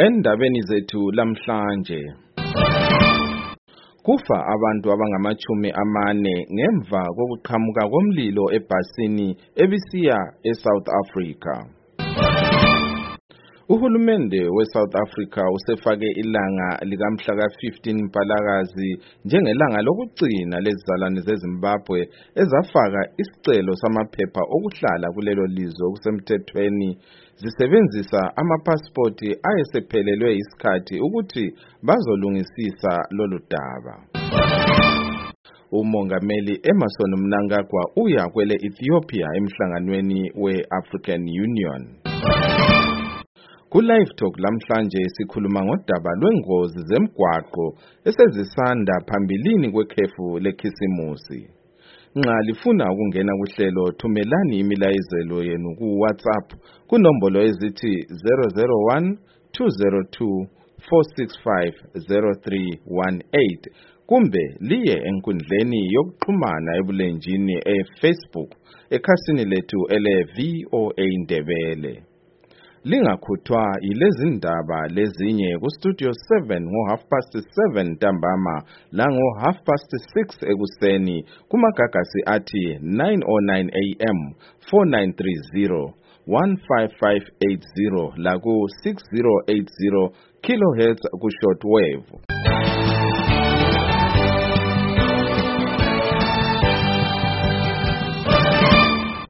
Endabeni zethu lamhlanje, kufa abantu abangama-40 ngemva kokuqhamuka komlilo ebhasini ebisiya eSouth Africa. Uhulumende weSouth Africa usefake ilanga likamhla ka-15 Mpalakazi njengelanga lokugcina lezizalwane zeZimbabwe ezafaka isicelo samaphepha okuhlala kulelo lizwe okusemthethweni zisebenzisa amapasipoti ayesephelelwe isikhathi ukuthi bazolungisisa lolu daba. Umongameli Emmerson Mnangagwa uya kwele Ethiopia emhlanganweni we-African Union. Ku-Live Talk lamhlanje sikhuluma ngodaba lwengozi zemgwaqo esezisanda phambilini kwekhefu lekhisimusi. Nxa lifuna ukungena kuhlelo thumelani imilayezelo yenu ku-WhatsApp kunombolo ezithi 001 202 465 0318 kumbe liye enkundleni yokuxhumana ebulenjini e-Facebook ekhasini lethu ele-VOA Ndebele. Lingakhuthwa yilezi ndaba lezinye ku-Studio 7 ngo-7:30 ntambama lango-6:30 ekuseni kumagagasi athi 9:09 AM 4930 15580 laku 6080 kHz ku shortwave.